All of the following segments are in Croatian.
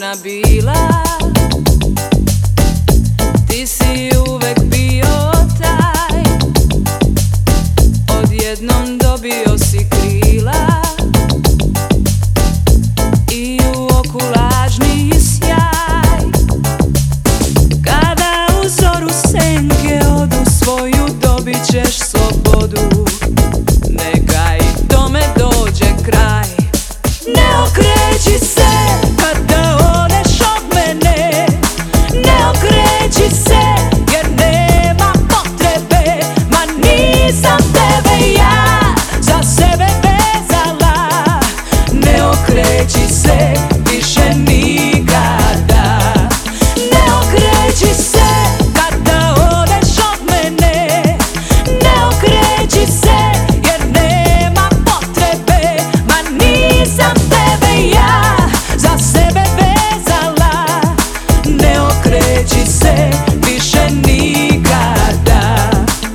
ona bila. Ti si uvek bio taj, odjednom dobio si krila i u oku lažni sjaj. Kada u zoru senke odu svoju, dobit ćeš slobodu. Neka i tome dođe kraj. Ne okreći se kada odeš od mene, ne okreći se jer nema potrebe. Ma nisam tebe ja za sebe vezala. Ne okreći se više nikada. Ne okreći se kada odeš od mene, ne okreći se jer nema potrebe. Ma nisam tebe ja za sebe vezala. Ne okreći se više nikada.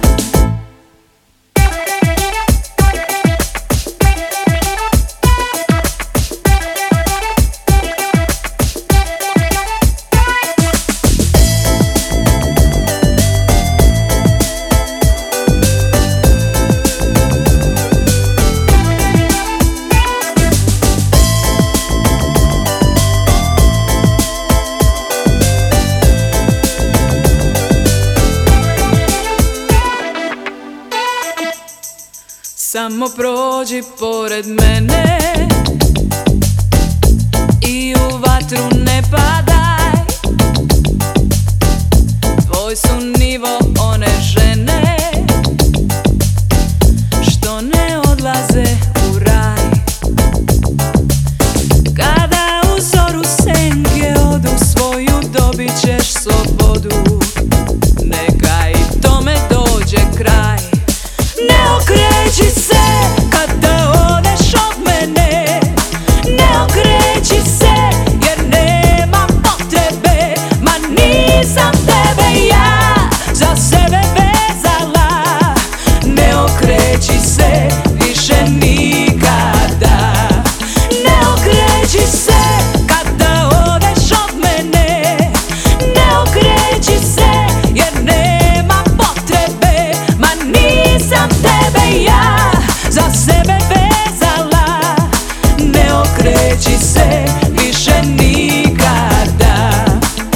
Samo prođi pored mene i u vatru ne padaj. Tvoj su nivo one žene što ne odlaze u raj. Kada u zoru senke odu svoju, dobit ćeš slobodu. Neka i tome dođe kraj. Ne okreći se kada odeš od mene, ne okreći se jer nema potrebe. Ma nisam tebe ja za sebe vezala. Ne okreći se više nikada. Ne okreći se kada odeš od mene, ne okreći se jer nema potrebe. Ma nisam tebe ja za sebe vezala. Ne okreći se više nikada.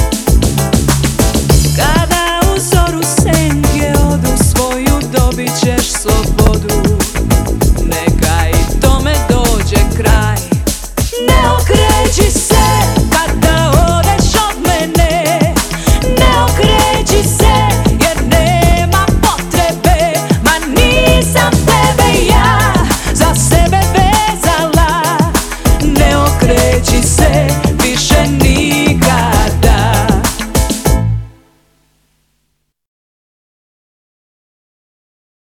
Kada u zoru senke odu svoju, dobit ćeš slobodu. Neka i tome dođe kraj. Ne okreći se kada odeš od mene, ne okreći se jer nema potrebe. Ma nisam tebe ja za sebe vezala. Ne okreći se